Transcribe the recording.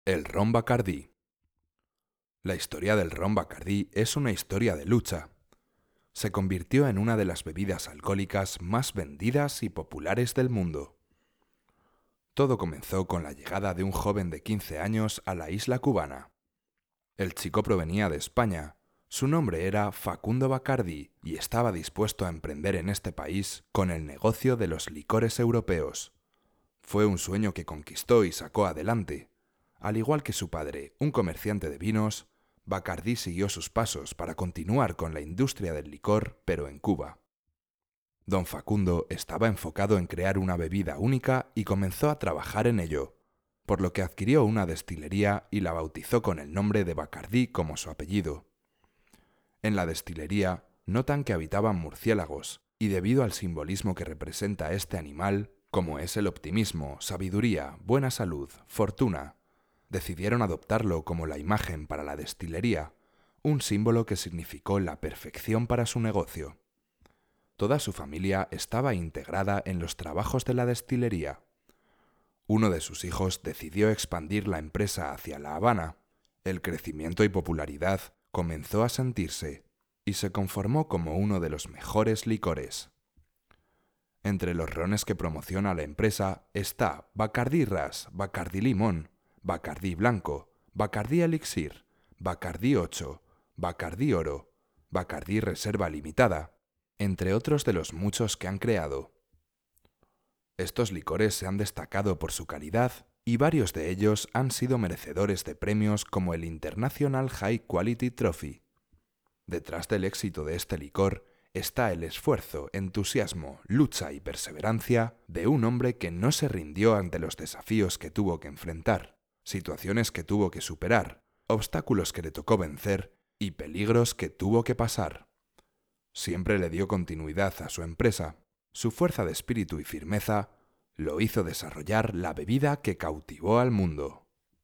El ron Bacardí. La historia del ron Bacardí es una historia de lucha. Se convirtió en una de las bebidas alcohólicas más vendidas y populares del mundo. Todo comenzó con la llegada de un joven de 15 años a la isla cubana. El chico provenía de España. Su nombre era Facundo Bacardí y estaba dispuesto a emprender en este país con el negocio de los licores europeos. Fue un sueño que conquistó y sacó adelante. Al igual que su padre, un comerciante de vinos, Bacardí siguió sus pasos para continuar con la industria del licor, pero en Cuba. Don Facundo estaba enfocado en crear una bebida única y comenzó a trabajar en ello, por lo que adquirió una destilería y la bautizó con el nombre de Bacardí como su apellido. En la destilería notan que habitaban murciélagos, y debido al simbolismo que representa este animal, como es el optimismo, sabiduría, buena salud, fortuna, decidieron adoptarlo como la imagen para la destilería, un símbolo que significó la perfección para su negocio. Toda su familia estaba integrada en los trabajos de la destilería. Uno de sus hijos decidió expandir la empresa hacia La Habana. El crecimiento y popularidad comenzó a sentirse y se conformó como uno de los mejores licores. Entre los rones que promociona la empresa está Bacardí Ras, Bacardí Limón, Bacardí Blanco, Bacardí Elixir, Bacardí 8, Bacardí Oro, Bacardí Reserva Limitada, entre otros de los muchos que han creado. Estos licores se han destacado por su calidad y varios de ellos han sido merecedores de premios como el International High Quality Trophy. Detrás del éxito de este licor está el esfuerzo, entusiasmo, lucha y perseverancia de un hombre que no se rindió ante los desafíos que tuvo que enfrentar, situaciones que tuvo que superar, obstáculos que le tocó vencer y peligros que tuvo que pasar. Siempre le dio continuidad a su empresa. Su fuerza de espíritu y firmeza lo hizo desarrollar la bebida que cautivó al mundo.